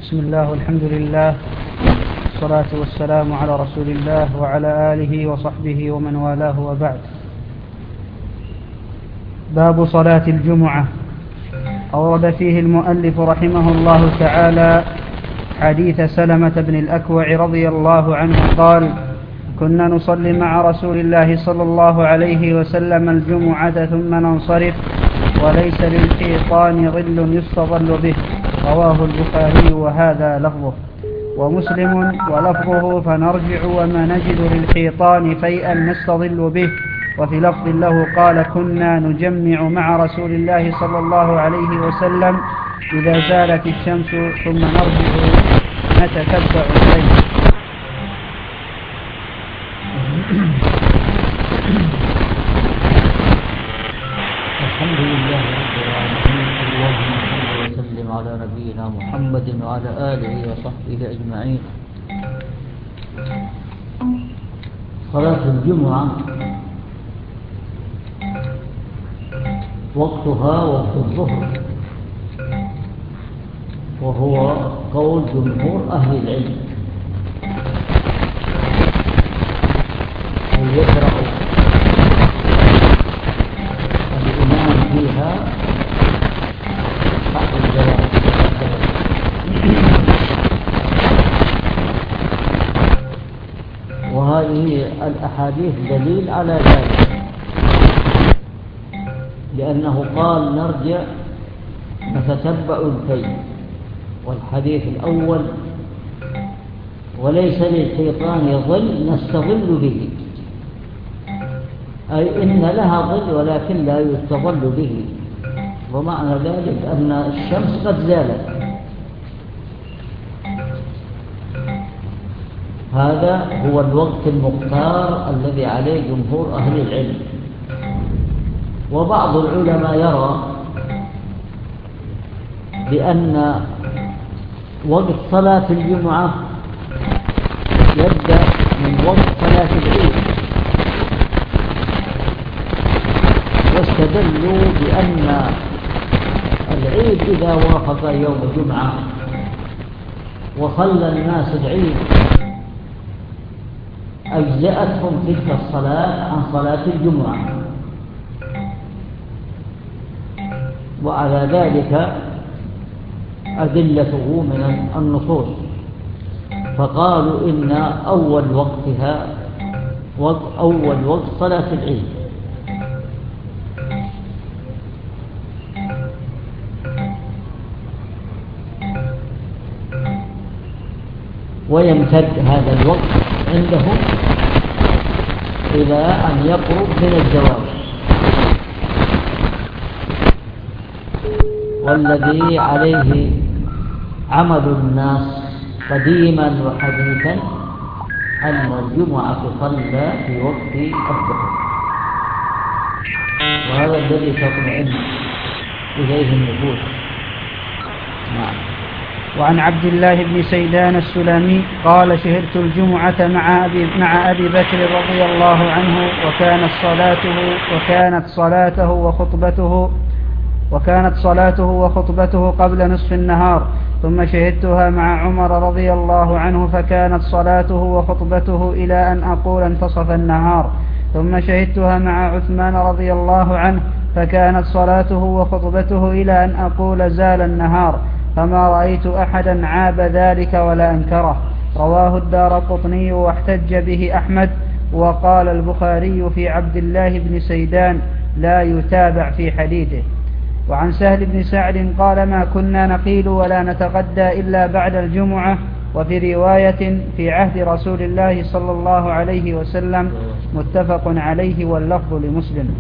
بسم الله والحمد لله والصلاة والسلام على رسول الله وعلى آله وصحبه ومن والاه وبعد. باب صلاة الجمعة. أورد فيه المؤلف رحمه الله تعالى حديث سلمة بن الأكوع رضي الله عنه قال: كنا نصلي مع رسول الله صلى الله عليه وسلم الجمعة ثم ننصرف وليس للحيطان ظل يستظل به. رواه البخاري وهذا لفظه. ومسلم ولفظه: فنرجع وما نجد للحيطان فيئا نستظل به. وفي لفظ له قال: كنا نجمع مع رسول الله صلى الله عليه وسلم إذا زالت الشمس ثم نرجع نتتبع الليل. الحمد لله رب العالمين، اللهم صل وسلم على نبينا محمد وعلى آله وصحبه أجمعين. صلاة الجمعة وقتها وقت الظهر، وهو قول جمهور أهل العلم، ويشرع الإمام فيها بعد الزواج. وهذه الأحاديث دليل على ذلك، لأنه قال: نرجع نتتبع الكيل. والحديث الأول: وليس للحيطان ظل نستظل به، أي إن لها ظل ولكن لا يستظل به. ومعنى ذلك أن الشمس قد زالت. هذا هو الوقت المختار الذي عليه جمهور أهل العلم. وبعض العلماء يرى بأن وقت صلاة الجمعة يبدأ من وقت صلاة العيد، واستدلوا بأن العيد إذا وافق يوم الجمعة وصلى الناس العيد أجزأتهم تلك الصلاة عن صلاة الجمعة. وعلى ذلك أدلته من النصوص، فقالوا إن أول وقتها أول وقت صلاة العيد. ويمتد هذا الوقت عندهم إلى أن يقرب من الزواج. والذي عليه عمل الناس قديما وحديثا أن الجمعة تصلى في وقت الظهر، وهذا الذي تطمئن إليه النفوس. نعم. وعن عبد الله بن سيدان السلمي قال: شهدت الجمعة مع أبي بكر رضي الله عنه، وكانت صلاته وخطبته قبل نصف النهار. ثم شهدتها مع عمر رضي الله عنه، فكانت صلاته وخطبته إلى أن أقول انتصف النهار. ثم شهدتها مع عثمان رضي الله عنه، فكانت صلاته وخطبته إلى أن أقول زال النهار. فما رأيت أحدا عاب ذلك ولا أنكره. رواه الدارقطني واحتج به أحمد. وقال البخاري في عبد الله بن سيدان: لا يتابع في حديثه. وعن سهل بن سعد قال: ما كنا نقيل ولا نتغدى إلا بعد الجمعة. وفي رواية: في عهد رسول الله صلى الله عليه وسلم. متفق عليه واللفظ لمسلم.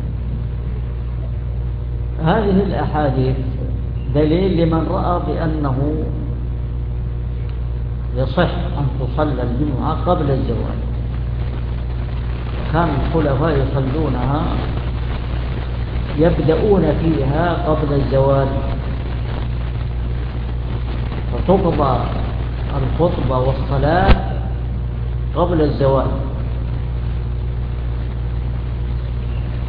هذه الأحاديث دليل لمن رأى بأنه يصح أن تصلى الجمعة قبل الزواج. كان الخلفاء يصلونها يبدأون فيها قبل الزواج، فتقضى الخطبة والصلاة قبل الزواج.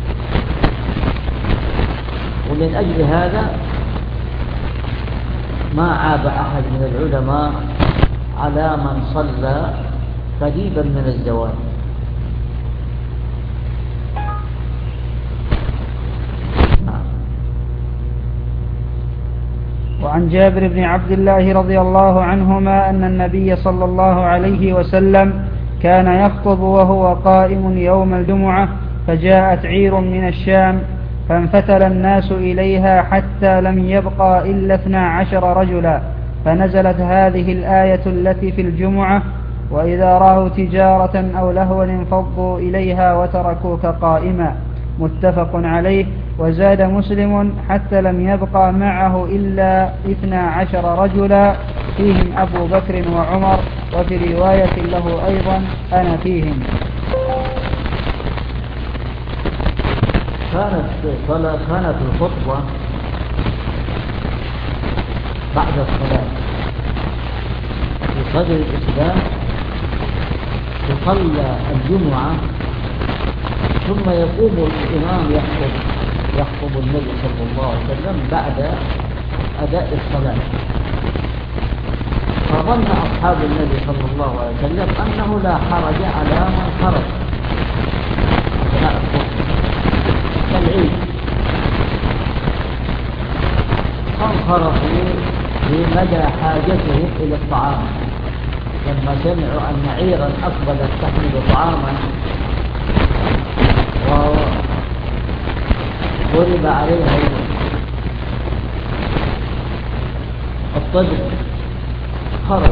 ومن أجل هذا ما عاب أحد من العلماء على من صلى قريبا من الزوال. وعن جابر بن عبد الله رضي الله عنهما أن النبي صلى الله عليه وسلم كان يخطب وهو قائم يوم الجمعة، فجاءت عير من الشام فانفتل الناس إليها حتى لم يبقى إلا 12 رجلا، فنزلت هذه الآية التي في الجمعة: وإذا رأوا تجارة أو لهوا انفضوا إليها وتركوك قائما. متفق عليه. وزاد مسلم: حتى لم يبقى معه إلا 12 رجلا فيهم أبو بكر وعمر، وفي رواية له أيضا: أنا فيهم. كانت الخطبة بعد الصلاة في صدر الإسلام، تصلى الجمعة ثم يقوم الإمام يخطب النبي صلى الله عليه وسلم بعد أداء الصلاة. فظن أصحاب النبي صلى الله عليه وسلم أنه لا حرج على من خرج أثناء الخطبة كالعيد، فانخرطوا بمدى حاجتهم إلى الطعام لما سمعوا أن عيرا أقبلت تحمل طعاما وضرب عليها الطجر، خرج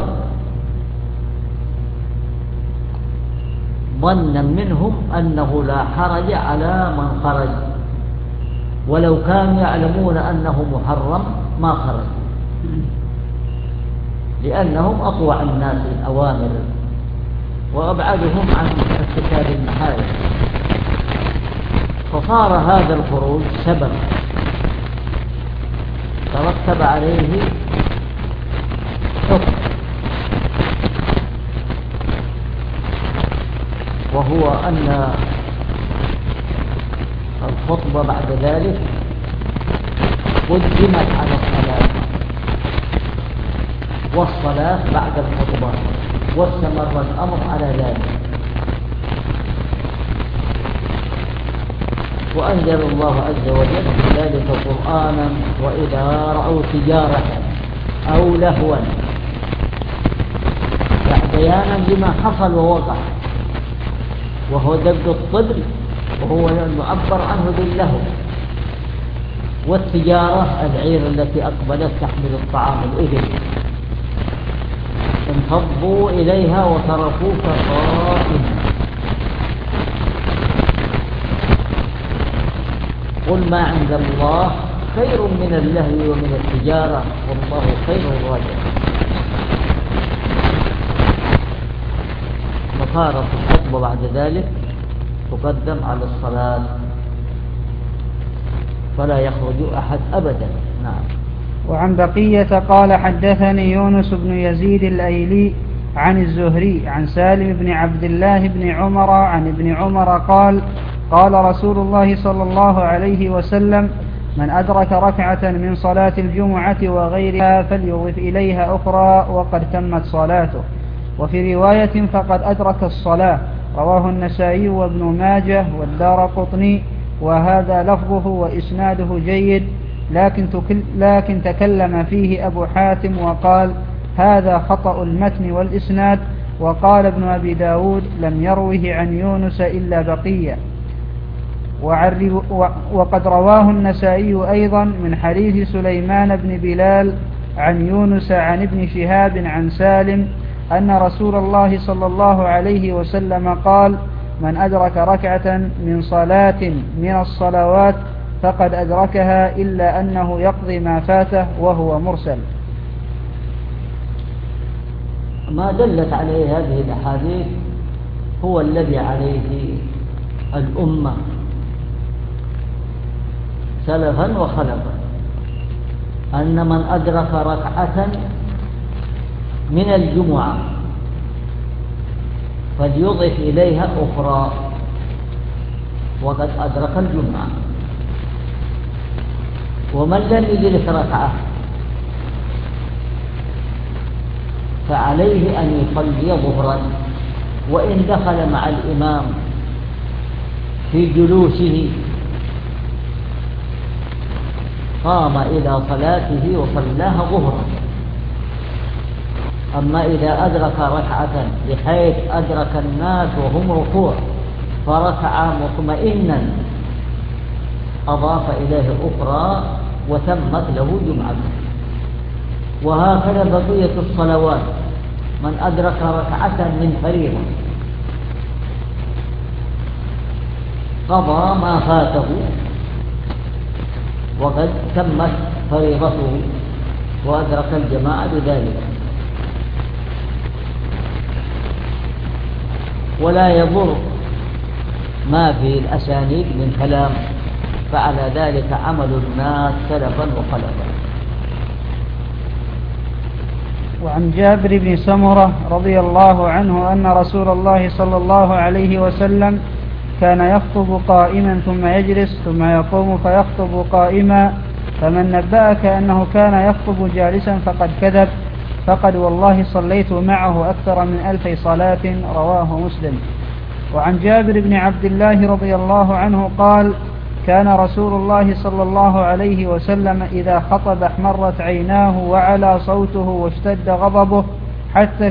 ظنا منهم أنه لا حرج على من خرج، ولو كانوا يعلمون أنه محرم ما خرج، لأنهم أطوع الناس الأوامر وأبعدهم عن ارتكاب المحارم. فصار هذا الخروج سبب ترتب عليه حكم، وهو أن الخطبة بعد ذلك قدمت على الصلاة، والصلاة بعد الخطبة، واستمر الأمر على ذلك. وأنزل الله عز وجل في ذلك قرآنا: وإذا رأوا تجارة أو لهوا، بيانا لما حصل ووقع، وهو دب الطبل، وهو يعبر عنه باللهو، والتجارة العير التي أقبلت تحمل الطعام الإبل، انفضوا إليها وتركوك قائما. قل ما عند الله خير من اللهو ومن التجارة والله خير الرازقين. فصارت الخطبة بعد ذلك تقدم على الصلاة، فلا يخرج أحد أبدا. نعم. وعن بقية قال: حدثني يونس بن يزيد الأيلي عن الزهري عن سالم بن عبد الله بن عمر عن ابن عمر قال: قال رسول الله صلى الله عليه وسلم: من أدرك ركعة من صلاة الجمعة وغيرها فليضف إليها أخرى وقد تمت صلاته. وفي رواية: فقد أدرك الصلاة. رواه النسائي وابن ماجه والدارقطني، وهذا لفظه وإسناده جيد، لكن تكلم فيه أبو حاتم وقال: هذا خطأ المتن والإسناد. وقال ابن أبي داود: لم يروه عن يونس إلا بقية. وقد رواه النسائي أيضا من حديث سليمان بن بلال عن يونس عن ابن شهاب عن سالم أن رسول الله صلى الله عليه وسلم قال: من أدرك ركعة من صلاة من الصلوات فقد أدركها إلا أنه يقضي ما فاته، وهو مرسل. ما دلت عليه هذه الأحاديث هو الذي عليه الأمة سلفا وخلفا، أن من أدرك ركعة من الجمعة فليضف إليها أخرى وقد أدرك الجمعة. ومن لم يدرك ركعة فعليه أن يصلي ظهرا، وإن دخل مع الإمام في جلوسه قام إلى صلاته وصلاها ظهرا. أما إذا أدرك ركعة بحيث أدرك الناس وهم ركوع فركع مطمئنا أضاف إليه أخرى وتمت له جمعته. وهكذا بقية الصلوات، من أدرك ركعة من فريضة قضى ما فاته وقد تمت فريضته وأدرك الجماعة بذلك. ولا يضر ما في الأسانيد من كلام، فعلى ذلك عمل الناس سلفا وخلفا. وعن جابر بن سمرة رضي الله عنه أن رسول الله صلى الله عليه وسلم كان يخطب قائما ثم يجلس ثم يقوم فيخطب قائما، فمن نبأك أنه كان يخطب جالسا فقد كذب، فقد والله صليت معه أكثر من 1000 صلاة. رواه مسلم. وعن جابر بن عبد الله رضي الله عنه قال: كان رسول الله صلى الله عليه وسلم إذا خطب احمرت عيناه وعلى صوته واشتد غضبه حتى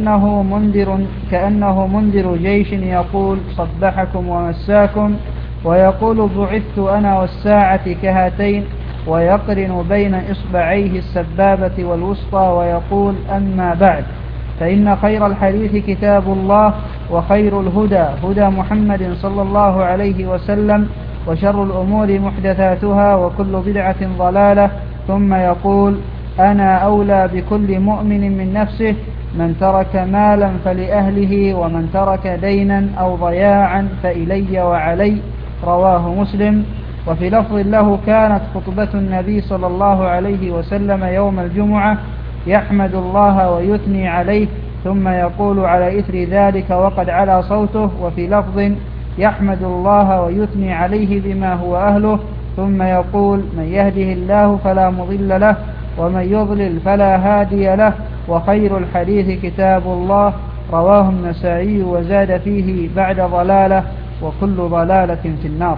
كأنه منذر جيش يقول: صبحكم ومساكم، ويقول: بعثت أنا والساعة كهاتين، ويقرن بين إصبعيه السبابة والوسطى ويقول: أما بعد، فإن خير الحديث كتاب الله، وخير الهدى هدى محمد صلى الله عليه وسلم، وشر الأمور محدثاتها، وكل بدعة ضلالة. ثم يقول: أنا أولى بكل مؤمن من نفسه، من ترك مالا فلأهله، ومن ترك دينا أو ضياعا فإلي وعلي. رواه مسلم. وفي لفظ له: كانت خطبة النبي صلى الله عليه وسلم يوم الجمعة يحمد الله ويثني عليه، ثم يقول على إثر ذلك وقد علا صوته. وفي لفظ: يحمد الله ويثني عليه بما هو أهله، ثم يقول: من يهده الله فلا مضل له، ومن يضلل فلا هادي له، وخير الحديث كتاب الله. رواه النسائي وزاد فيه: بعد ضلالة، وكل ضلالة في النار.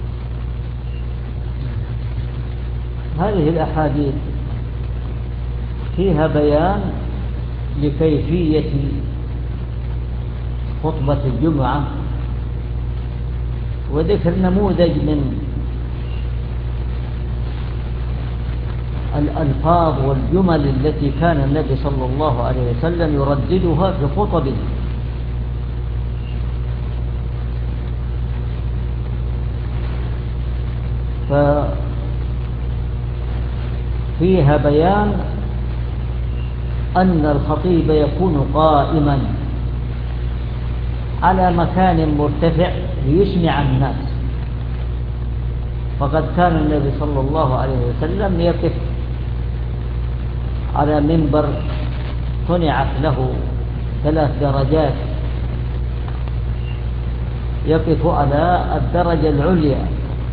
هذه الأحاديث فيها بيان لكيفية خطبة الجمعة، وذكر نموذج من الألفاظ والجمل التي كان النبي صلى الله عليه وسلم يرددها في خطبه. ففيها بيان أن الخطيب يكون قائما على مكان مرتفع ليسمع الناس، فقد كان النبي صلى الله عليه وسلم يقف على منبر صنعت له 3 درجات، يقف على الدرجة العليا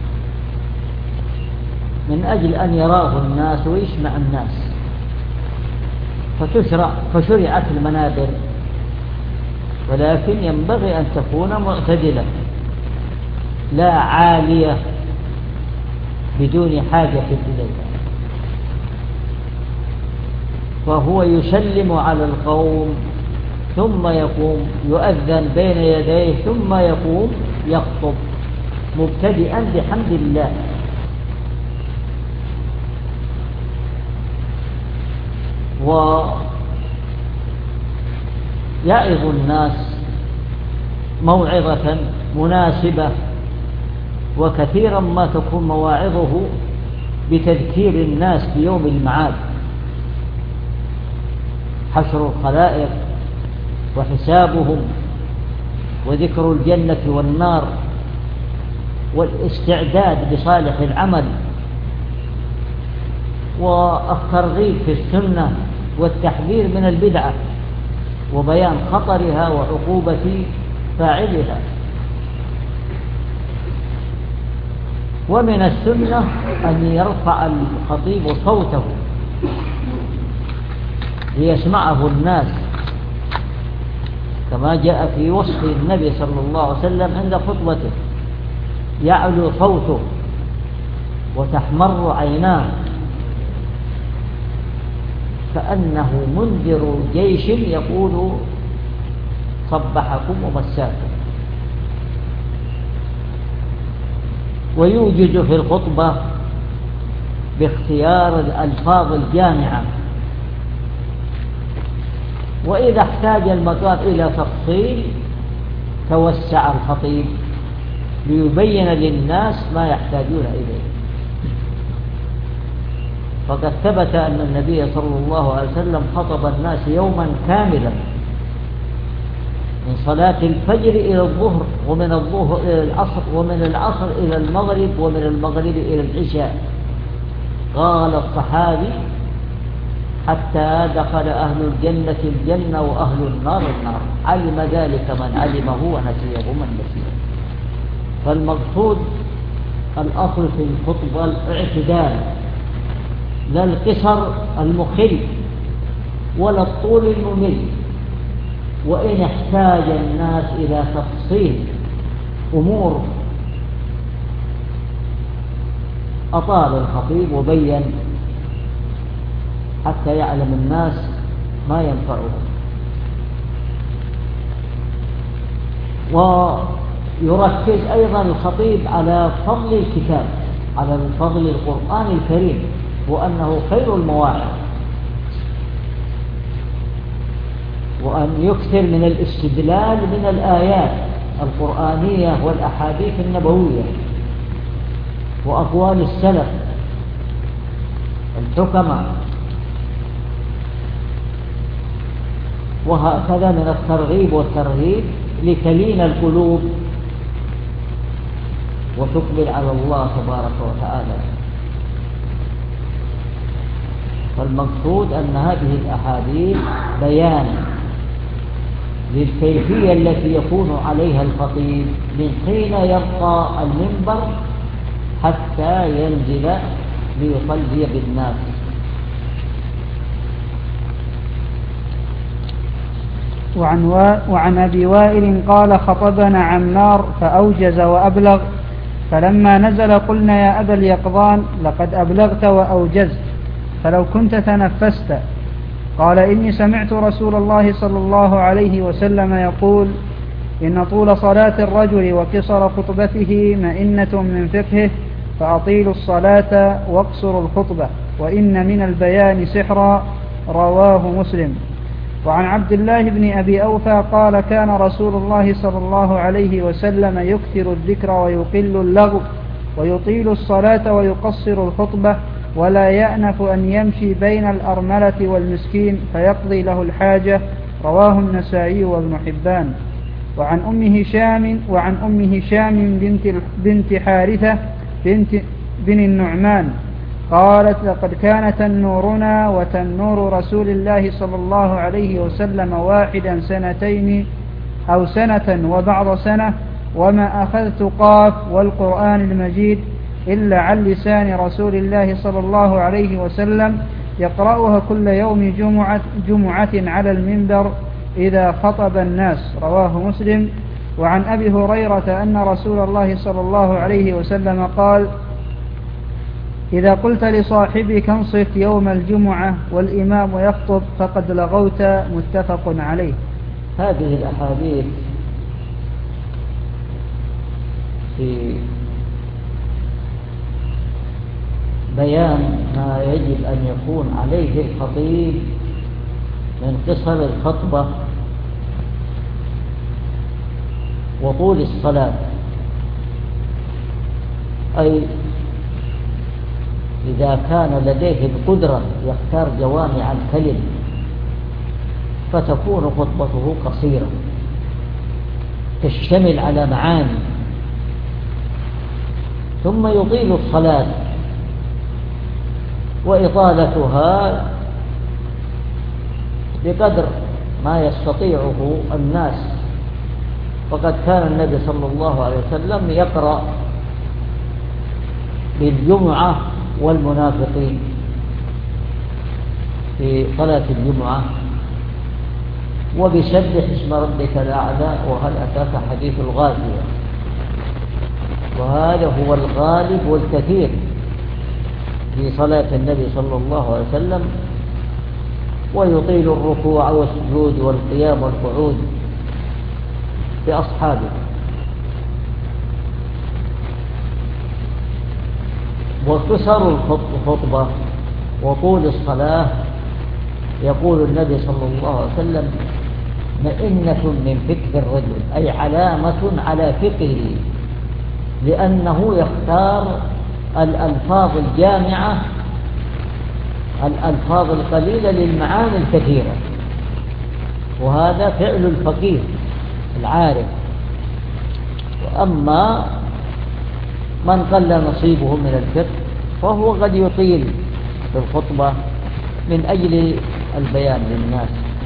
من أجل أن يراه الناس ويسمع الناس. فشرعت المنابر، ولكن ينبغي أن تكون معتدلة لا عالية بدون حاجة إليها. فهو يسلم على القوم ثم يقوم يؤذن بين يديه ثم يقوم يخطب مبتدئا بحمد الله. ويعظ الناس موعظة مناسبة، وكثيرا ما تكون مواعظه بتذكير الناس بيوم المعاد، حشر الخلائق وحسابهم وذكر الجنة والنار والاستعداد لصالح العمل، والترغيب في السنة والتحذير من البدعة وبيان خطرها وعقوبة فاعلها. ومن السنة أن يرفع الخطيب صوته ليسمعه الناس، كما جاء في وصف النبي صلى الله عليه وسلم عند خطبته: يعلو صوته وتحمر عيناه كأنه منذر جيش يقول صبحكم ومساكم. ويوجد في الخطبة باختيار الألفاظ الجامعة، وإذا احتاج المكان إلى تفصيل توسع الخطيب ليبين للناس ما يحتاجون إليه. فقد ثبت أن النبي صلى الله عليه وسلم خطب الناس يوما كاملا من صلاة الفجر إلى الظهر، ومن الظهر إلى العصر، ومن العصر إلى المغرب، ومن المغرب إلى العشاء. قال الصحابي: حتى دخل أهل الجنة الجنة وأهل النار النار، علم ذلك من علمه ونسيه من نسيه. فالمقصود الأصل في الخطبة الاعتدال، لا القصر المخل ولا الطول الممل. وإن احتاج الناس إلى تفصيل أمور أطال الخطيب وبين حتى يعلم الناس ما ينفعهم. ويركز أيضا الخطيب على فضل الكتاب، على فضل القرآن الكريم، وأنه خير المواعظ، وأن يكثر من الاستدلال من الآيات القرآنية والأحاديث النبوية وأقوال السلف الحكماء، وهكذا من الترغيب والترهيب لتلين القلوب وتقبل على الله تبارك وتعالى. فالمقصود أن هذه الأحاديث بيان للكيفية التي يكون عليها الخطيب من حين يبقى المنبر حتى ينزل ليصلي بالناس. وعن أبي وائل قال: خطبنا عمار فأوجز وأبلغ، فلما نزل قلنا: يا أبا اليقظان، لقد أبلغت وأوجزت، فلو كنت تنفست. قال: إني سمعت رسول الله صلى الله عليه وسلم يقول: إن طول صلاة الرجل وقصر خطبته مئنة من فقهه، فأطيلوا الصلاة واقصروا الخطبة، وإن من البيان سحرا. رواه مسلم. وعن عبد الله بن أبي أوفى قال: كان رسول الله صلى الله عليه وسلم يكثر الذكر ويقل اللغو، ويطيل الصلاة ويقصر الخطبة، ولا يأنف أن يمشي بين الأرملة والمسكين فيقضي له الحاجة. رواه النسائي وابن حبان. وعن أم هشام بنت حارثة بن النعمان قالت: لقد كان تنورنا وتنور رسول الله صلى الله عليه وسلم واحدا سنتين أو سنة وبعض سنة، وما أخذت قاف والقرآن المجيد إلا عن لسان رسول الله صلى الله عليه وسلم، يقرأها كل يوم جمعة على المنبر إذا خطب الناس. رواه مسلم. وعن أبي هريرة أن رسول الله صلى الله عليه وسلم قال: إذا قلت لصاحبك انصت يوم الجمعة والإمام يخطب فقد لغوت. متفق عليه. هذه الأحاديث في بيان ما يجب أن يكون عليه الخطيب من قصر الخطبة وطول الصلاة، أي إذا كان لديه القدرة يختار جوامع الكلم فتكون خطبته قصيرة تشتمل على معاني، ثم يطيل الصلاة، وإطالتها بقدر ما يستطيعه الناس. وقد كان النبي صلى الله عليه وسلم يقرأ بالجمعة والمنافقين، في صلاة الجمعة وبسبح اسم ربك الأعلى وهل أتاك حديث الغاشية، وهذا هو الغالب والكثير في صلاة النبي صلى الله عليه وسلم، ويطيل الركوع والسجود والقيام والقعود بأصحابه. وقصر الخطبة وطول الصلاة يقول النبي صلى الله عليه وسلم مئنة من فقه الرجل، أي علامة على فقهه، لأنه يختار الألفاظ الجامعة، الألفاظ القليلة للمعاني الكثيرة، وهذا فعل الفقيه العارف. وأما من قل نصيبه من الفقه فهو قد يطيل في الخطبة من أجل البيان للناس.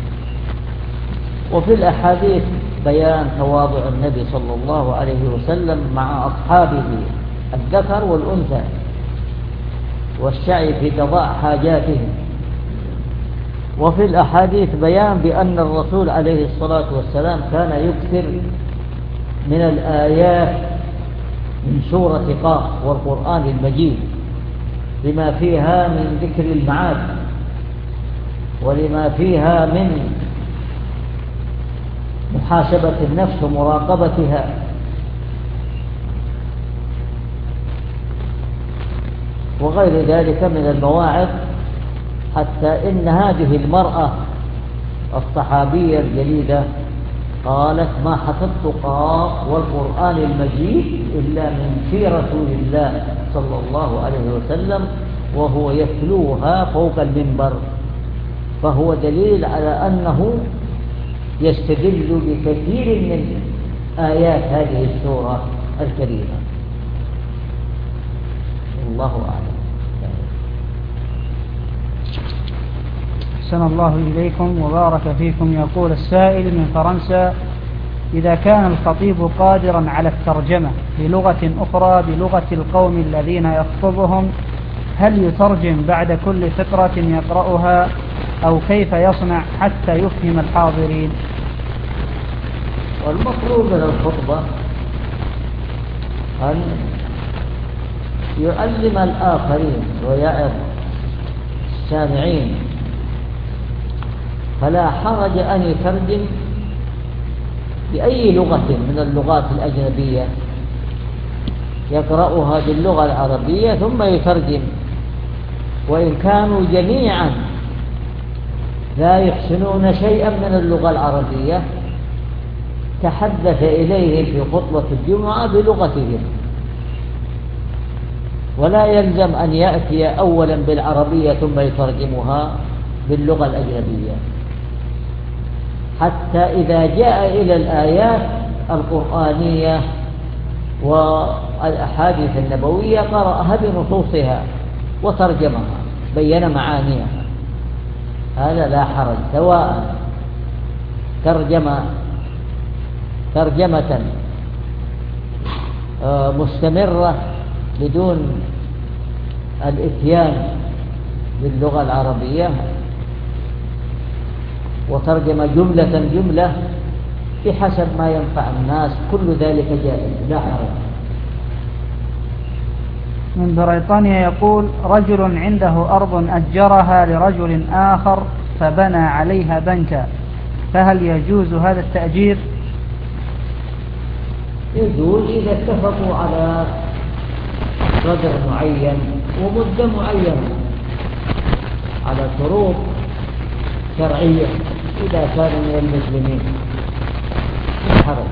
وفي الأحاديث بيان تواضع النبي صلى الله عليه وسلم مع أصحابه الذكر والأنثى، والسعي في قضاء حاجاتهم. وفي الأحاديث بيان بأن الرسول عليه الصلاة والسلام كان يكثر من الآيات من سورة قاف والقرآن المجيد لما فيها من ذكر المعاد، ولما فيها من محاسبة النفس ومراقبتها. وغير ذلك من المواعظ، حتى إن هذه المرأة الصحابية الجليلة قالت ما حفظت قاف والقرآن المجيد إلا من في رسول الله صلى الله عليه وسلم وهو يتلوها فوق المنبر، فهو دليل على أنه يستدل بكثير من آيات هذه السورة الكريمة. الله أعلم. أحسن الله إليكم وبارك فيكم. يقول السائل من فرنسا: إذا كان الخطيب قادرا على الترجمة بلغة أخرى بلغة القوم الذين يخطبهم، هل يترجم بعد كل فقرة يقرأها، أو كيف يصنع حتى يفهم الحاضرين؟ والمطلوب من الخطبة أن يعلم الآخرين ويعظ السامعين، فلا حرج أن يترجم بأي لغة من اللغات الأجنبية، يقرأها باللغة العربية ثم يترجم. وإن كانوا جميعا لا يحسنون شيئا من اللغة العربية تحدث إليه في خطبة الجمعة بلغتهم، ولا يلزم أن يأتي أولا بالعربية ثم يترجمها باللغة الأجنبية، حتى إذا جاء إلى الآيات القرآنية والأحاديث النبوية قرأها بنصوصها وترجمها بين معانيها، هذا لا حرج، سواء ترجمة مستمرة بدون الإتيان باللغة العربية، وترجم جملة بحسب ما ينفع الناس، كل ذلك جائز لا حرج. من بريطانيا يقول: رجل عنده أرض أجرها لرجل آخر فبنى عليها بنكا، فهل يجوز هذا التأجير؟ يجوز إذا اتفقوا على قدر معين ومدة معينة على شروط شرعية، إذا كانوا من المسلمين لا حرج.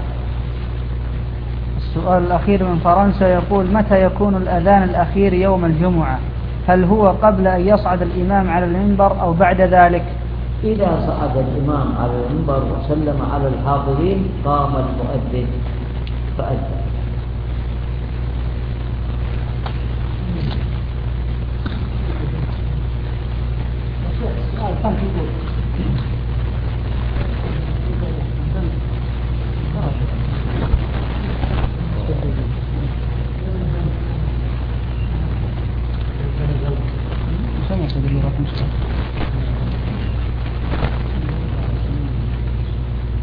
السؤال الأخير من فرنسا يقول: متى يكون الأذان الأخير يوم الجمعة؟ هل هو قبل أن يصعد الإمام على المنبر أو بعد ذلك؟ إذا صعد الإمام على المنبر وسلم على الحاضرين قام المؤذن فأذن. Gracias.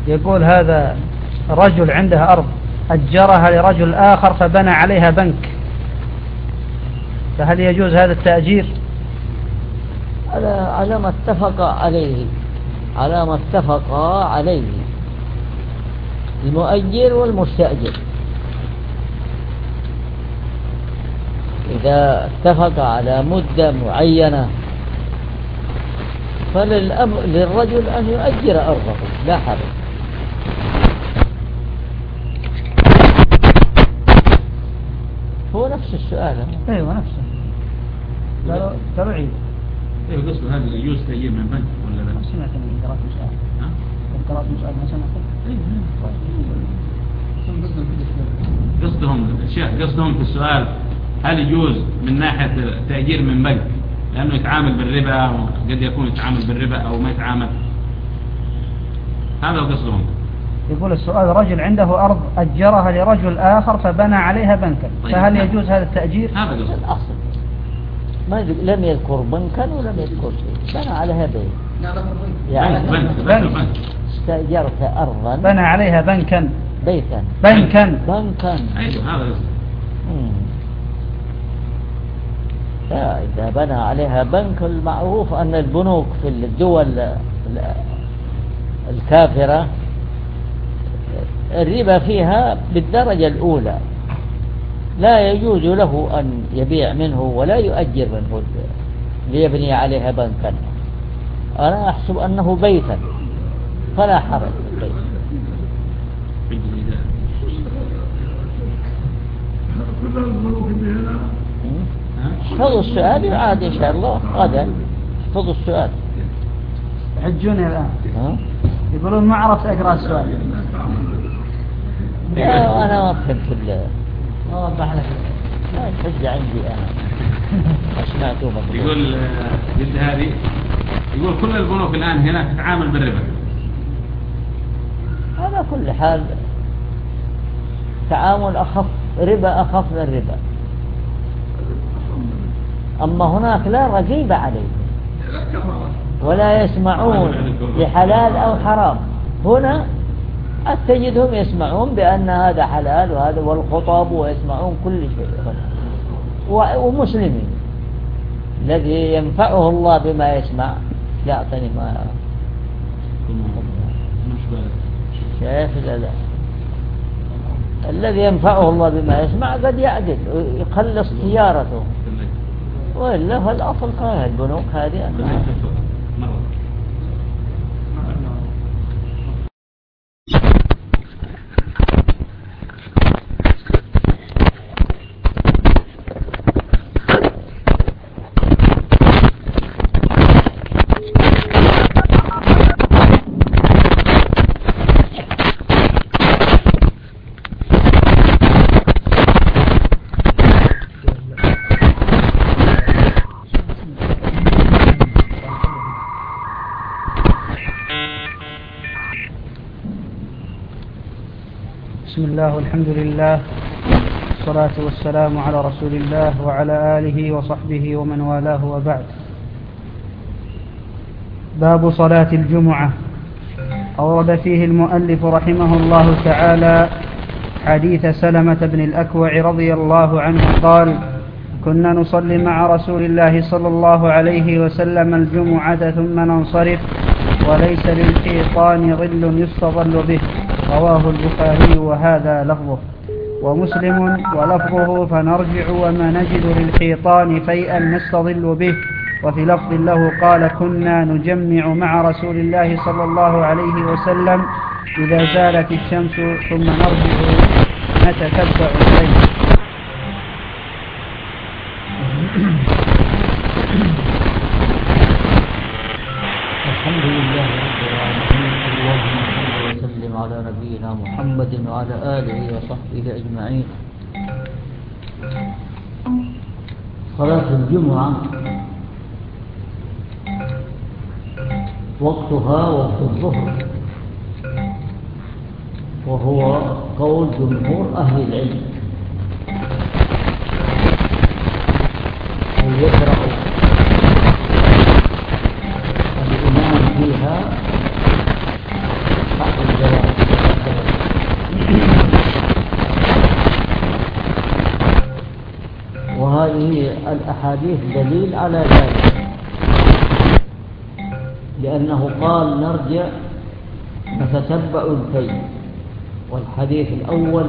يقول هذا رجل عنده أرض أجرها لرجل آخر فبنى عليها بنك، فهل يجوز هذا التأجير؟ على ما اتفق عليه، على ما اتفق عليه المؤجر والمستأجر. إذا اتفق على مدة معينة فللرجل أن يؤجر أرضه لا حرج. هو نفس السؤال. ايوه نفسه. لا تبعيد. ايوه قصده هذا يجوز تأجير من بنك ولا لا؟ ما سمعت من قراءة مسألة. ها؟ قراءة مسألة ما سمعت. قصدهم الشيخ قصدهم في السؤال هل يجوز من ناحية تأجير من بنك لأنه يتعامل بالربا، قد يكون يتعامل بالربا أو ما يتعامل، هذا قصدهم. يقول السؤال رجل عنده أرض أجرها لرجل آخر فبنى عليها بنكا، طيب فهل يجوز هذا التأجير؟ هذا قصد الأصل ما لم يذكر بنكا ولم يذكر شيء، بنى عليها بيت. يعني بنك. استأجرت أرضا بنى عليها بنكا بيتا بنكا. أيوه هذا قصد. لا، إذا بنى عليها بنك، المعروف أن البنوك في الدول الكافرة الربا فيها بالدرجة الأولى، لا يجوز له أن يبيع منه ولا يؤجر منه ليبني عليها بنكا. أنا أحسب أنه بيتا فلا حرج البيت. احفظوا السؤال يعاد إن شاء الله غدا. احفظوا السؤال. حجوني الآن. يقولون ما عرفت أقرأ السؤال. أنا ما فهمت وضح لك. الحجة عندي أنا. سمعتوا يقول جد هذه، يقول كل البنوك الآن هنا تتعامل بالربا. على كل حال تعامل أخف، ربا أخف من الربا. أما هناك لا رقيب عليه ولا يسمعون بحلال أو حرام. هنا تجدهم يسمعون بأن هذا حلال وهذا والخطاب، ويسمعون كل شيء. ومسلمين الذي ينفعه الله بما يسمع يعطني ما شايف. لا الذي ينفعه الله بما يسمع قد يعدل ويخلص تجارته، وإلا فالأصل كان البنوك هذه بسم الله والحمد لله والصلاة والسلام على رسول الله وعلى آله وصحبه ومن والاه، وبعد. باب صلاة الجمعة. أورد فيه المؤلف رحمه الله تعالى حديث سلمة بن الأكوع رضي الله عنه قال: كنا نصلي مع رسول الله صلى الله عليه وسلم الجمعة ثم ننصرف وليس للحيطان ظل يستظل به. رواه البخاري وهذا لفظه. ومسلم ولفظه: فنرجع وما نجد للحيطان فيئا نستظل به. وفي لفظ له قال: كنا نجمع مع رسول الله صلى الله عليه وسلم إذا زالت الشمس ثم نرجع نتتبع الليل. الحمد لله رب العالمين، اللهم صل وسلم على نبينا محمد وعلى آله وصحبه أجمعين. صلاة الجمعة وقتها وقت الظهر، وهو قول جمهور أهل العلم، ويقرأ الإمام فيها بعض الجواب الأحاديث دليل على ذلك، لأنه قال نرجع نتتبع الكيل. والحديث الأول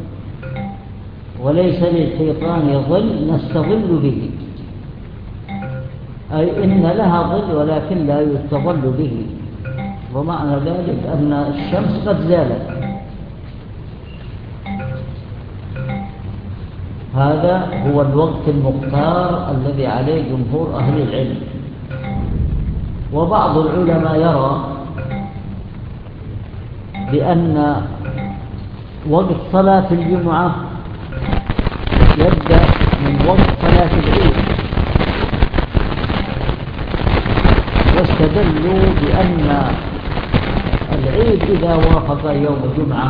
وليس للشيطان ظل نستظل به، أي إن لها ظل ولكن لا يستظل به، ومعنى ذلك أن الشمس قد زالت. هذا هو الوقت المختار الذي عليه جمهور أهل العلم. وبعض العلماء يرى بأن وقت صلاة الجمعة يبدأ من وقت صلاة العيد، واستدلوا بأن العيد إذا وافق يوم الجمعة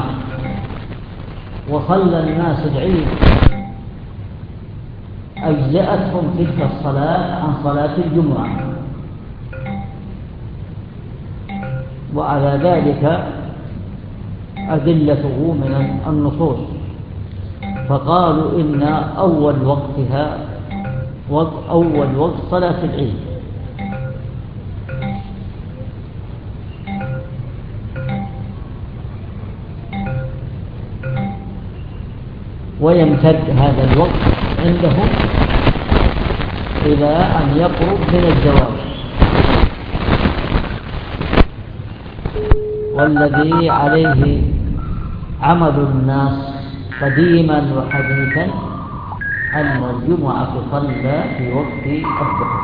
وصلى الناس العيد أجزأتهم تلك الصلاة عن صلاة الجمعة. وعلى ذلك أدلته من النصوص، فقالوا إن أول وقتها أول وقت صلاة العيد. ويمتد هذا الوقت عندهم إلى أن يقرب من الزواج، والذي عليه عمل الناس قديما وحديثا أن الجمعة تصلى في وقت الظهر،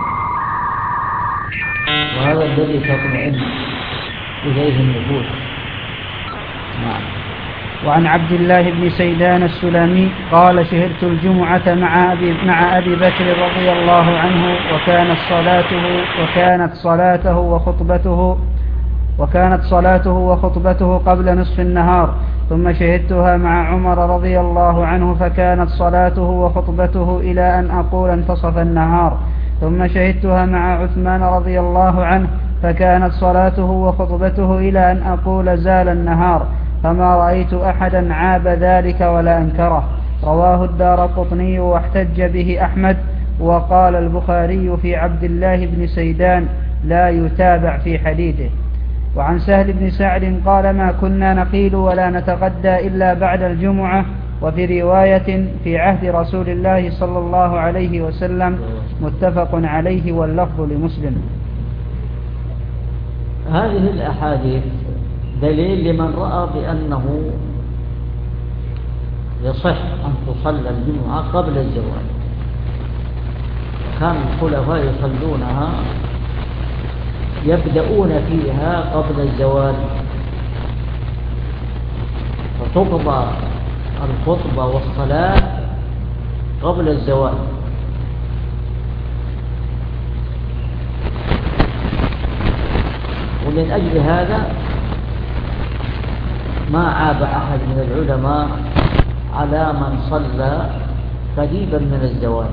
وهذا الذي تطمئن إليه النفوس. نعم. وعن عبد الله بن سيدان السلمي قال شهدت الجمعة مع أبي بكر رضي الله عنه وكانت صلاته وخطبته قبل نصف النهار، ثم شهدتها مع عمر رضي الله عنه فكانت صلاته وخطبته إلى أن أقول انتصف النهار، ثم شهدتها مع عثمان رضي الله عنه فكانت صلاته وخطبته إلى أن أقول زال النهار، فما رأيت أحدا عاب ذلك ولا أنكره. رواه الدارقطني واحتج به أحمد. وقال البخاري في عبد الله بن سيدان لا يتابع في حديثه. وعن سهل بن سعد قال ما كنا نقيل ولا نتغدى إلا بعد الجمعة، وفي رواية في عهد رسول الله صلى الله عليه وسلم، متفق عليه واللفظ لمسلم. هذه الأحاديث دليل لمن رأى بأنه يصح أن تصلى الجمعة قبل الزوال. كان الخلفاء يصلونها يبدأون فيها قبل الزوال، فتقضى الخطبة والصلاة قبل الزوال. ومن أجل هذا ما عاب أحد من العلماء على من صلى قريبا من الزوال.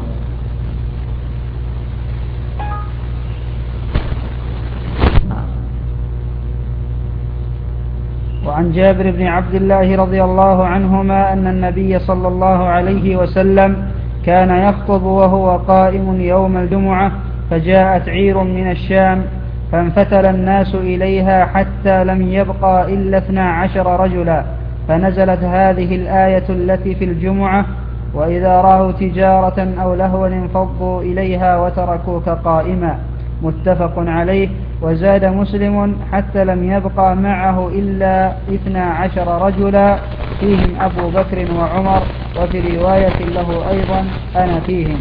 وعن جابر بن عبد الله رضي الله عنهما أن النبي صلى الله عليه وسلم كان يخطب وهو قائم يوم الجمعة، فجاءت عير من الشام فانفتل الناس إليها حتى لم يبقى إلا 12 رجلا، فنزلت هذه الآية التي في الجمعة: وإذا رأوا تجارة أو لهوا انفضوا إليها وتركوك قائما، متفق عليه. وزاد مسلم: حتى لم يبقى معه إلا 12 رجلا فيهم أبو بكر وعمر، وفي رواية له أيضا: أنا فيهم.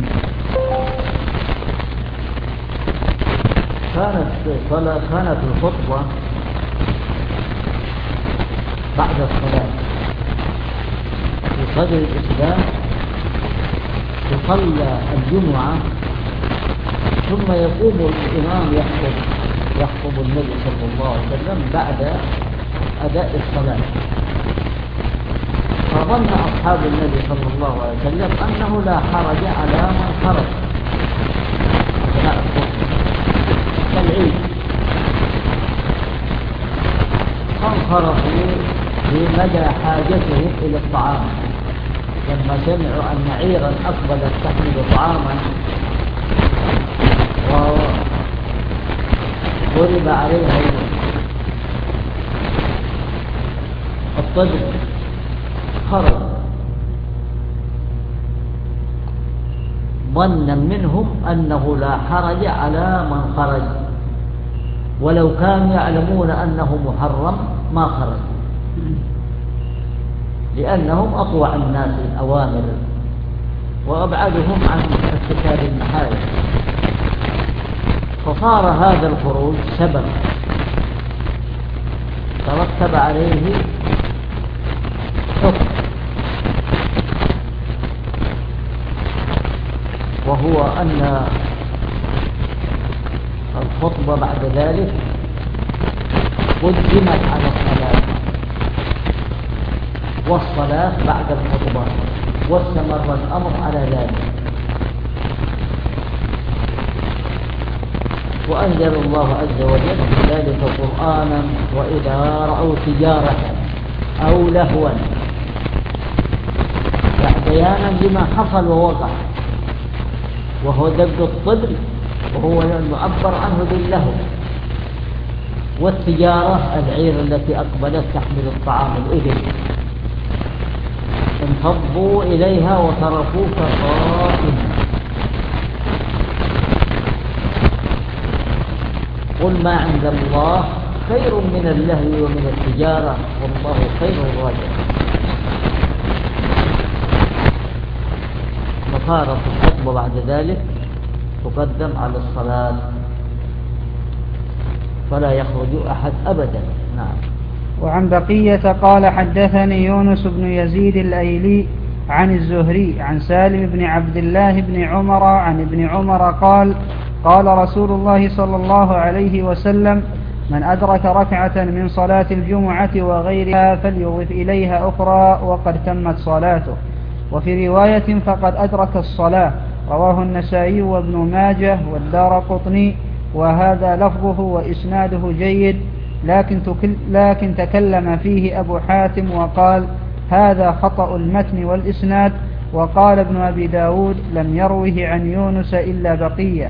كانت الخطبة بعد الصلاة في صدر الإسلام، تصلى الجمعة ثم يقوم الإمام يخطب النبي صلى الله عليه وسلم بعد أداء الصلاة. فظن أصحاب النبي صلى الله عليه وسلم أنه لا حرج على من خرج أثناء الخطبة كالعيد، فانصرفوا لمدى حاجتهم إلى الطعام. لما سمعوا أن عيرا أقبلت تحمل طعاما وضرب عليها الطفل خرج ظنا منهم أنه لا حرج على من خرج، ولو كانوا يعلمون أنه محرم ما خرج، لأنهم أطوع الناس الأوامر وأبعدهم عن ارتكاب المحارم، فصار هذا الخروج سبب ترتب عليه حكم، وهو أن الخطبة بعد ذلك قدمت على الصلاة، والصلاة بعد الخطبة، واستمر الأمر على ذلك. وأنزل الله عز وجل ذلك قرآنا وإذا رأوا تجارة أو لهوا، بيانا لما حصل ووقع، وهو دب الطبل، وهو يعبر عنه باللهو، والتجارة العير التي أقبلت تحمل الطعام الإبل، انفضوا إليها وتركوك قائما. قل ما عند الله خير من اللهو ومن التجارة والله خير الرازقين. فصارت الخطبة بعد ذلك تقدم على الصلاة، فلا يخرج أحد أبدا. نعم. وعن بقية قال حدثني يونس بن يزيد الأيلي عن الزهري عن سالم بن عبد الله بن عمر عن ابن عمر قال قال رسول الله صلى الله عليه وسلم: من أدرك ركعة من صلاة الجمعة وغيرها فليضف إليها أخرى وقد تمت صلاته. وفي رواية: فقد أدرك الصلاة. رواه النسائي وابن ماجه والدارقطني، وهذا لفظه وإسناده جيد، لكن تكلم فيه أبو حاتم وقال: هذا خطأ المتن والإسناد. وقال ابن أبي داود: لم يروه عن يونس إلا بقية.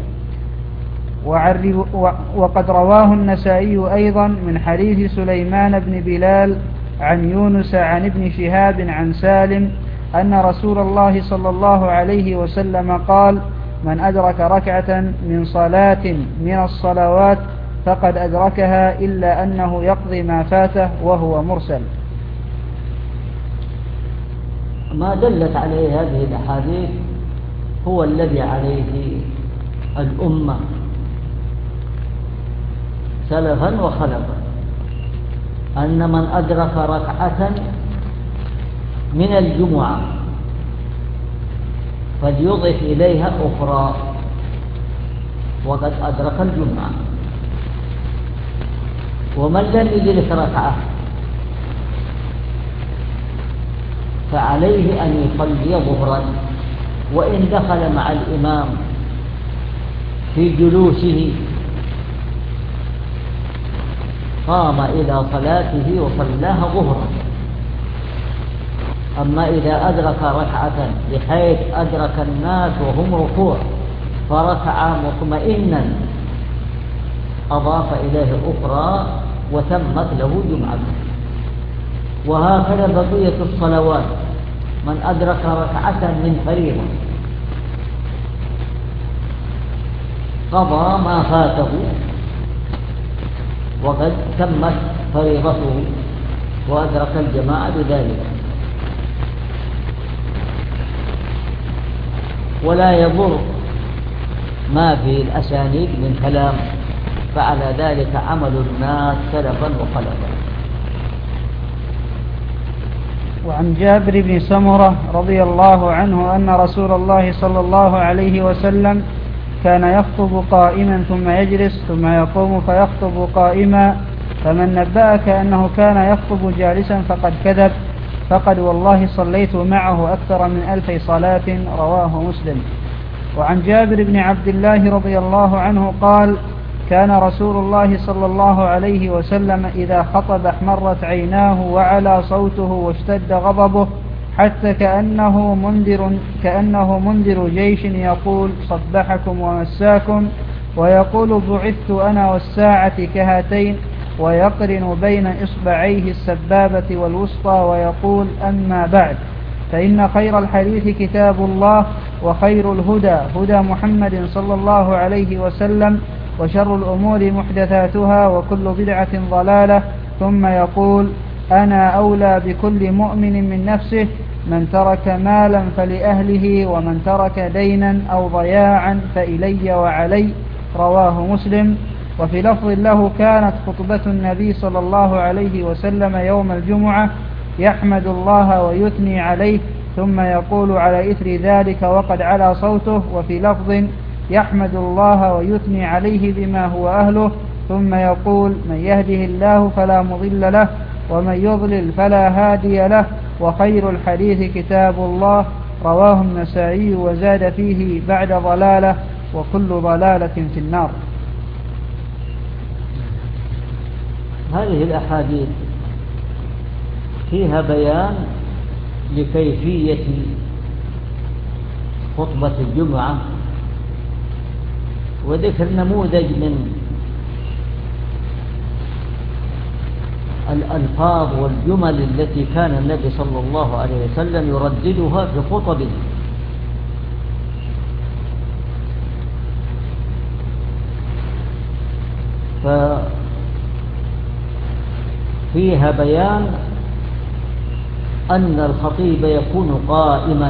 وقد رواه النسائي أيضا من حديث سليمان بن بلال عن يونس عن ابن شهاب عن سالم أن رسول الله صلى الله عليه وسلم قال: من أدرك ركعة من صلاة من الصلوات فقد أدركها إلا أنه يقضي ما فاته، وهو مرسل. ما دلت عليه هذه الأحاديث هو الذي عليه الأمة سلفا وخلفا، أن من أدرك ركعة من الجمعة فليضف إليها أخرى وقد أدرك الجمعة. ومن لم يدرك ركعة فعليه أن يصلي ظهرا، وإن دخل مع الإمام في جلوسه قام إلى صلاته وصلاها ظهرا. أما إذا أدرك ركعة بحيث أدرك الناس وهم ركوع فركع مطمئنا أضاف إليه أخرى وتمت له جمعته. وهكذا بقية الصلوات، من أدرك ركعة من فريضة قضى ما فاته وقد تمت فريضته وأدرك الجماعة بذلك. ولا يضر ما في الأسانيد من كلام، فعلى ذلك عمل الناس سلفا وخلفا. وعن جابر بن سمرة رضي الله عنه أن رسول الله صلى الله عليه وسلم كان يخطب قائما ثم يجلس ثم يقوم فيخطب قائما، فمن نبأك أنه كان يخطب جالسا فقد كذب، فقد والله صليت معه أكثر من 1000 صلاة. رواه مسلم. وعن جابر بن عبد الله رضي الله عنه قال: كان رسول الله صلى الله عليه وسلم إذا خطب احمرت عيناه وعلى صوته واشتد غضبه حتى كأنه منذر جيش يقول: صبحكم ومساكم. ويقول بعثت أنا والساعة كهاتين، ويقرن بين إصبعيه السبابة والوسطى ويقول: أما بعد، فإن خير الحديث كتاب الله، وخير الهدى هدى محمد صلى الله عليه وسلم، وشر الأمور محدثاتها، وكل بدعة ضلالة. ثم يقول: أنا أولى بكل مؤمن من نفسه، من ترك مالا فلأهله، ومن ترك دينا أو ضياعا فإلي وعلي. رواه مسلم. وفي لفظ له: كانت خطبة النبي صلى الله عليه وسلم يوم الجمعة يحمد الله ويثني عليه، ثم يقول على إثر ذلك وقد علا صوته. وفي لفظ: يحمد الله ويثني عليه بما هو أهله، ثم يقول: من يهده الله فلا مضل له، ومن يضلل فلا هادي له، وخير الحديث كتاب الله. رواه النسائي وزاد فيه: بعد ضلالة، وكل ضلالة في النار. هذه الأحاديث فيها بيان لكيفية خطبة الجمعة، وذكر نموذج من الألفاظ والجمل التي كان النبي صلى الله عليه وسلم يرددها في خطبه. ففيها بيان أن الخطيب يكون قائما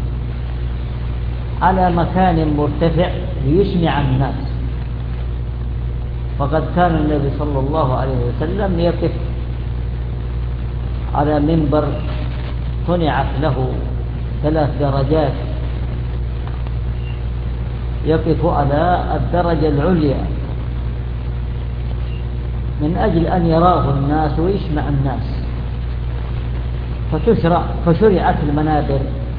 على مكان مرتفع ليسمع الناس، فقد كان النبي صلى الله عليه وسلم يقف على منبر صنعت له 3 درجات، يقف على الدرجة العليا من أجل أن يراه الناس ويسمع الناس. فشرعت المنابر،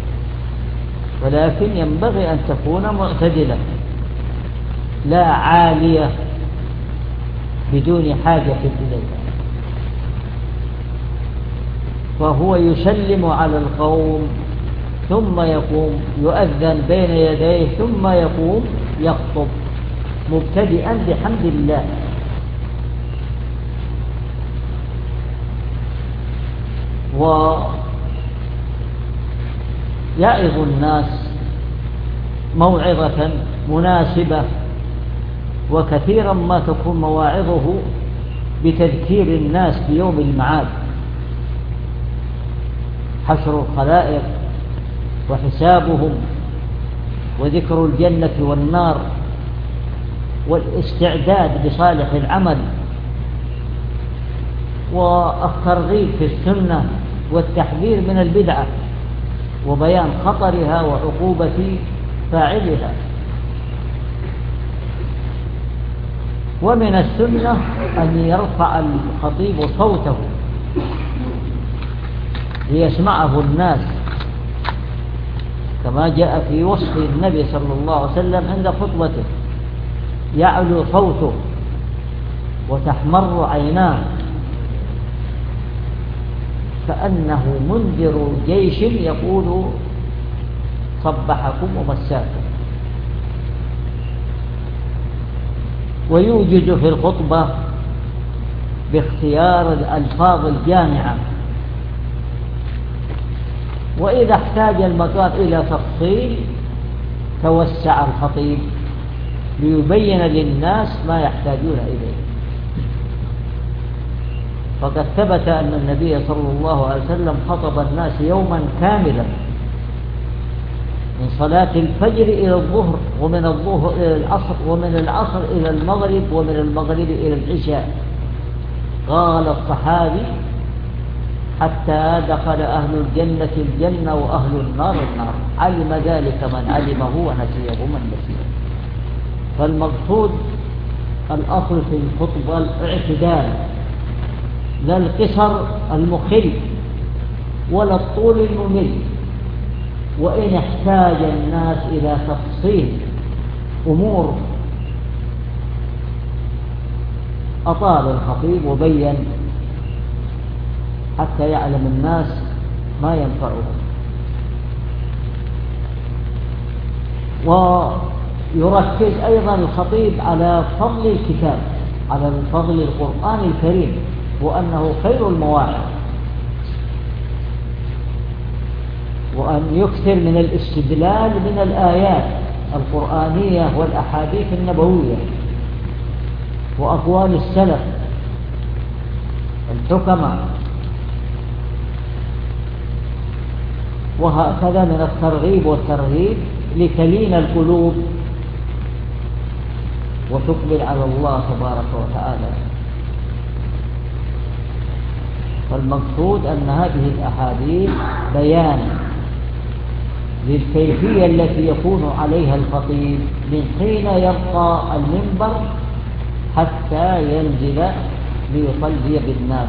ولكن ينبغي أن تكون معتدلة لا عالية بدون حاجة إليها. فهو يسلم على القوم ثم يقوم يؤذن بين يديه ثم يقوم يخطب مبتدئا بحمد الله. ويعظ الناس موعظة مناسبة، وكثيرا ما تكون مواعظه بتذكير الناس بيوم المعاد، حشر الخلائق وحسابهم وذكر الجنة والنار والاستعداد لصالح العمل، والترغيب في السنة والتحذير من البدعة وبيان خطرها وعقوبة فاعلها. ومن السنة أن يرفع الخطيب صوته ليسمعه الناس، كما جاء في وصف النبي صلى الله عليه وسلم عند خطبته: يعلو صوته وتحمر عيناه كأنه منذر جيش يقول صبحكم ومساكم. ويوجد في الخطبة باختيار الألفاظ الجامعة، وإذا احتاج المقام إلى تفصيل توسع الخطيب ليبين للناس ما يحتاجون إليه. فقد ثبت أن النبي صلى الله عليه وسلم خطب الناس يوما كاملا من صلاة الفجر إلى الظهر، ومن الظهر إلى العصر، ومن العصر إلى المغرب، ومن المغرب إلى العشاء. قال الصحابي: حتى دخل أهل الجنة الجنة وأهل النار النار، علم ذلك من علمه ونسيه من نسيه. فالمقصود الأصل في الخطبة الاعتدال، لا القصر المخل ولا الطول الممل. وإن احتاج الناس إلى تفصيل أمور أطال الخطيب وبين حتى يعلم الناس ما ينفعهم. يركز أيضا الخطيب على فضل الكتاب، على فضل القرآن الكريم، وأنه خير المواعظ، وأن يكثر من الاستدلال من الآيات القرآنية والأحاديث النبوية وأقوال السلف الحكماء، وهكذا من الترغيب والترهيب لتلين القلوب وتقبل على الله تبارك وتعالى. فالمقصود أن هذه الأحاديث بيان للكيفية التي يكون عليها الخطيب من حين يبقى المنبر حتى ينزل ليصلي بالناس.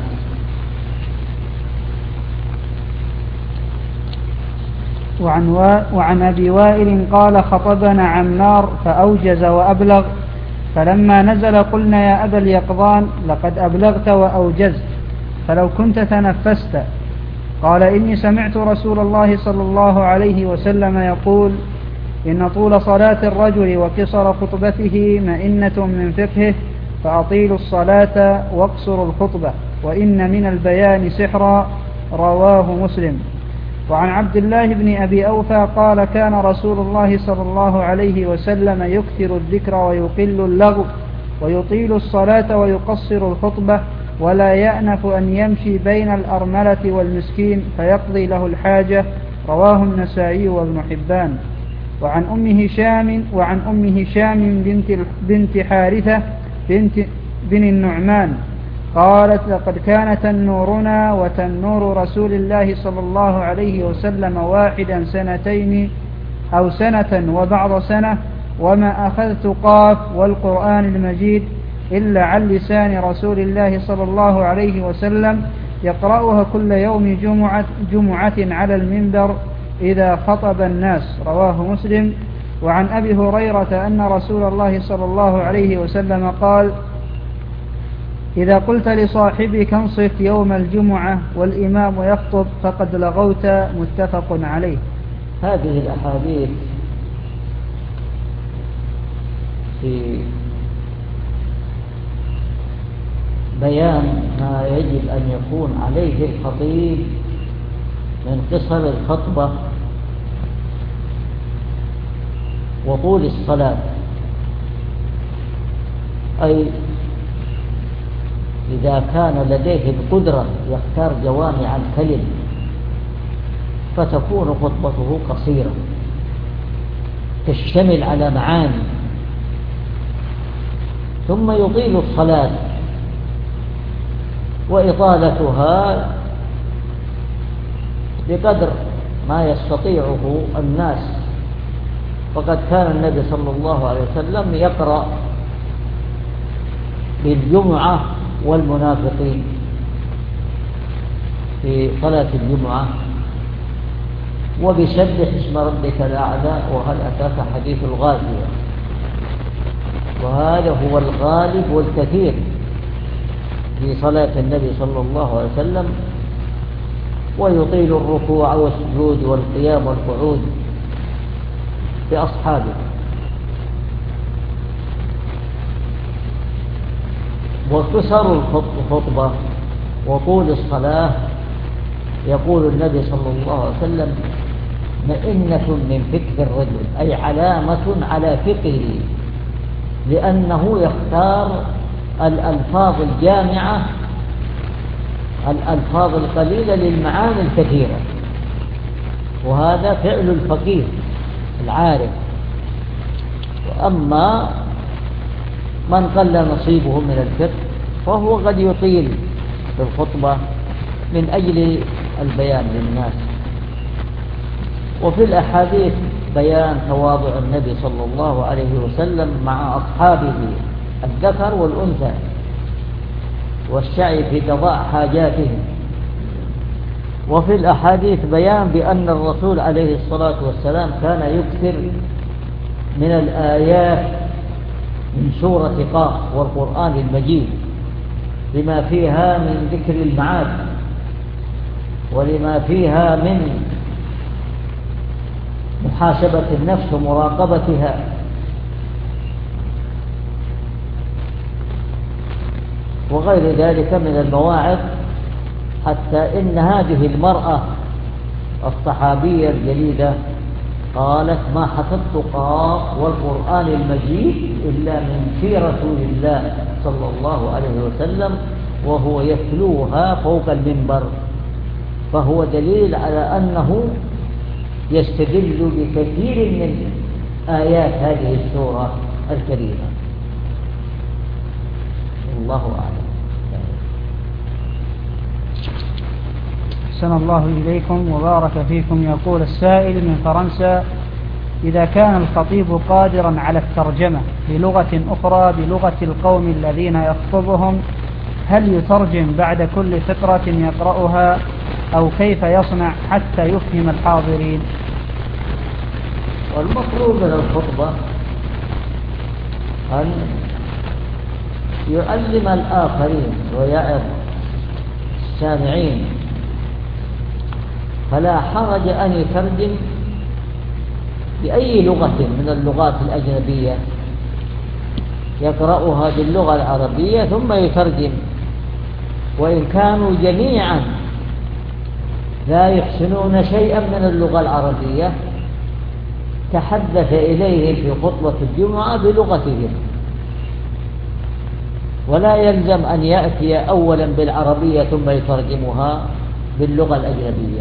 وعن أبي وائل قال: خطبنا عمار فأوجز وأبلغ، فلما نزل قلنا: يا أبا اليقظان، لقد أبلغت وأوجزت، فلو كنت تنفست. قال: إني سمعت رسول الله صلى الله عليه وسلم يقول: إن طول صلاة الرجل وقصر خطبته مئنة من فقهه، فأطيلوا الصلاة واقصروا الخطبة، وإن من البيان سحرا. رواه مسلم. وعن عبد الله بن أبي أوفى قال: كان رسول الله صلى الله عليه وسلم يكثر الذكر ويقل اللغو، ويطيل الصلاة ويقصر الخطبة، ولا يأنف أن يمشي بين الأرملة والمسكين فيقضي له الحاجة. رواه النسائي وابن حبان. وعن أم هشام بنت حارثة بن النعمان قالت: لقد كان تنورنا وتنور رسول الله صلى الله عليه وسلم واحدا سنتين أو سنة وبعض سنة، وما أخذت قاف والقرآن المجيد إلا عن لسان رسول الله صلى الله عليه وسلم، يقرأها كل يوم جمعة على المنبر إذا خطب الناس. رواه مسلم. وعن أبي هريرة أن رسول الله صلى الله عليه وسلم قال: إذا قلت لصاحبك انصت يوم الجمعة والإمام يخطب فقد لغوت. متفق عليه. هذه الأحاديث في بيان ما يجب أن يكون عليه الخطيب من قصر الخطبة وطول الصلاة، أي إذا كان لديه القدرة يختار جوامع الكلم فتكون خطبته قصيرة تشتمل على معاني، ثم يطيل الصلاة، وإطالتها بقدر ما يستطيعه الناس. وقد كان النبي صلى الله عليه وسلم يقرأ بالجمعة والمنافقين في صلاة الجمعة، وبسبح اسم ربك الأعلى، وهل أتاك حديث الغاشية، وهذا هو الغالب والكثير في صلاة النبي صلى الله عليه وسلم. ويطيل الركوع والسجود والقيام والقعود بأصحابه. وقصر الخطبة وطول الصلاة يقول النبي صلى الله عليه وسلم: مئنة من فقه الرجل، أي علامة على فقهه، لأنه يختار الألفاظ الجامعة، الألفاظ القليلة للمعاني الكثيرة، وهذا فعل الفقيه العارف. وأما من قل نصيبه من الفقه فهو قد يطيل في الخطبة من أجل البيان للناس. وفي الأحاديث بيان تواضع النبي صلى الله عليه وسلم مع أصحابه الذكر والأنثى، والسعي في قضاء حاجاتهم. وفي الأحاديث بيان بأن الرسول عليه الصلاة والسلام كان يكثر من الآيات من سورة قاف والقرآن المجيد، لما فيها من ذكر المعاد، ولما فيها من محاسبة النفس ومراقبتها وغير ذلك من المواعظ، حتى إن هذه المرأة الصحابية الجليلة قالت: ما حفظت قاف والقرآن المجيد إلا من في رسول الله صلى الله عليه وسلم وهو يتلوها فوق المنبر. فهو دليل على أنه يستدل بكثير من آيات هذه السورة الكريمة. الله أعلم. أحسن الله إليكم وبارك فيكم. يقول السائل من فرنسا: إذا كان الخطيب قادرا على الترجمة بلغة أخرى بلغة القوم الذين يخطبهم، هل يترجم بعد كل فقرة يقرأها، أو كيف يصنع حتى يفهم الحاضرين؟ والمطلوب من الخطبة أن يعلم الآخرين ويعظ السامعين، فلا حرج أن يترجم بأي لغة من اللغات الأجنبية، يقرأها باللغة العربية ثم يترجم. وإن كانوا جميعا لا يحسنون شيئا من اللغة العربية، تحدث إليه في خطبة الجمعة بلغتهم، ولا يلزم أن يأتي أولا بالعربية ثم يترجمها باللغة الأجنبية،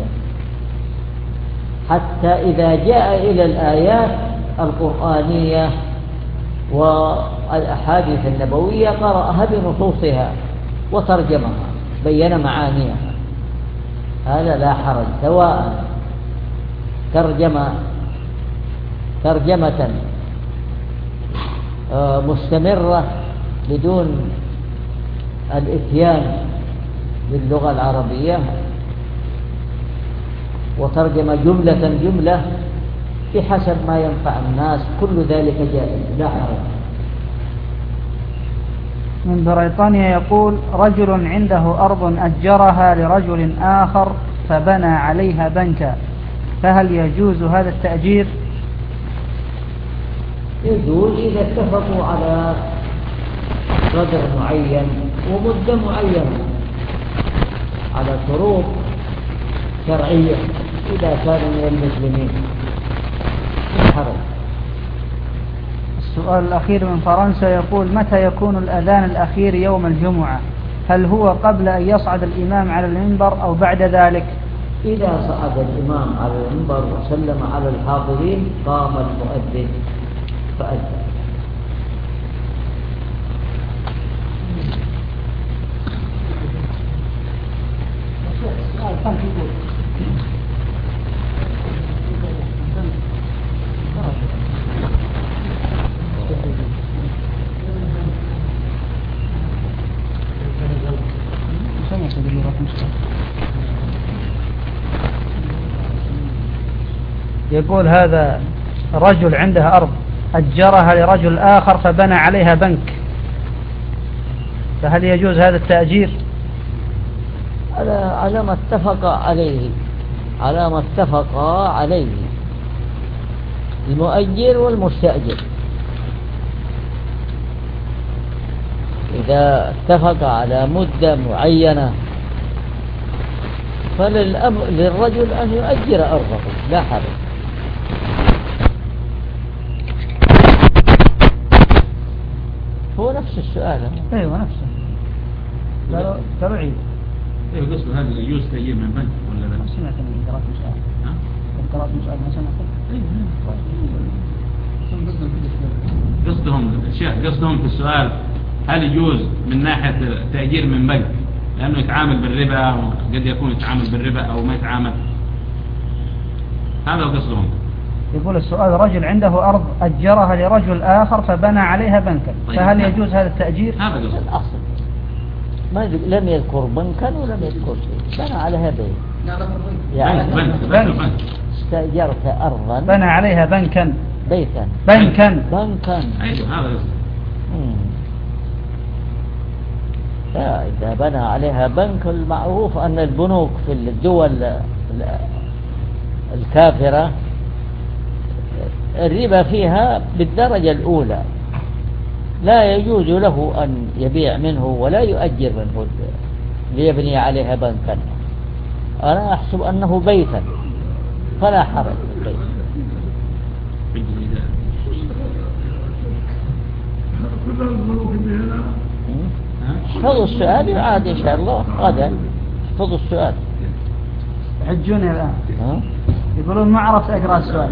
حتى إذا جاء إلى الآيات القرآنية والأحاديث النبوية قرأها بنصوصها وترجمها، بين معانيها. هذا لا حرج، سواء ترجمة مستمرة بدون الإتيان باللغة العربية، وترجم جملة بحسب ما ينفع الناس، كل ذلك جائز لا حرج. من بريطانيا يقول: رجل عنده أرض أجرها لرجل آخر فبنى عليها بنكا، فهل يجوز هذا التأجير؟ يجوز إذا اتفقوا على قدر معين ومدة معينة، على شروط شرعية، إذا كانوا من المسلمين لا حرج. السؤال الأخير من فرنسا يقول: متى يكون الأذان الأخير يوم الجمعة؟ هل هو قبل أن يصعد الإمام على المنبر أو بعد ذلك؟ إذا صعد الإمام على المنبر وسلم على الحاضرين قام المؤذن فأذن. يقول: هذا رجل عنده أرض أجرها لرجل آخر فبنى عليها بنك، فهل يجوز هذا التأجير؟ على ما اتفق عليه المؤجر والمستأجر. إذا اتفق على مدة معينة فللرجل أن يؤجر أرضه لا حرج. هو نفس السؤال. ايوه نفسه. لا تبعيد. ايوه قصده هذا يجوز تأجير من بنك ولا لا؟ ما سمعت من قراءة مسألة. قراءة مسألة ما سمعت. قصدهم الشيخ في السؤال: هل يجوز من ناحية تأجير من بنك لأنه يتعامل بالربا، وقد يكون يتعامل بالربا أو ما يتعامل؟ هذا قصدهم. يقول السؤال: رجل عنده أرض أجرها لرجل آخر فبنى عليها بنكا، فهل يجوز هذا التأجير؟ هذا الأصل لم يذكر بنكا ولم يذكر شيء، بنى عليها بيت. يعني بنك. استأجرت أرضا بنى عليها بنكا. بنكا. أيوه هذا. إذا بنى عليها بنك، المعروف أن البنوك في الدول الكافرة الربا فيها بالدرجة الأولى، لا يجوز له أن يبيع منه ولا يؤجر منه ليبني عليها بنكا. أنا أحسب أنه بيتا فلا حرج في البيت. احفظوا السؤال يعاد إن شاء الله غدا. احفظوا السؤال. حجوني الآن. يقولون ما عرفت أقرأ السؤال.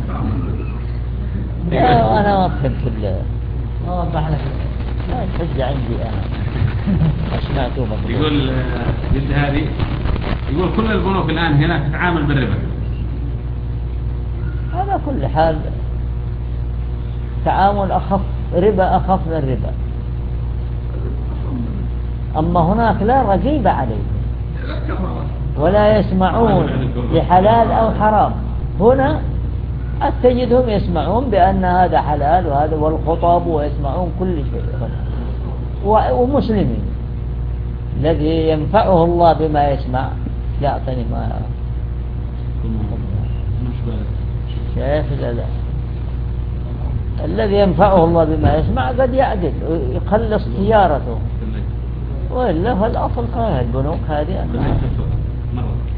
أنا ما فهمت الله. أوضح لك. الحجة عندي أنا. سمعته مقبول. يقول جد هذه يقول كل البنوك الآن هنا تتعامل بالربا. على كل حال تعامل أخف، ربا أخف من الربا. أما هناك لا رقيب عليه ولا يسمعون بحلال أو حرام. هنا تجدهم يسمعون بأن هذا حلال وهذا والخطاب ويسمعون كل شيء. ومسلمين الذي ينفعه الله بما يسمع يعطني ما شايف. لا الذي ينفعه الله بما يسمع قد يعدل ويخلص تجارته، وإلا فالأصل كان البنوك هذه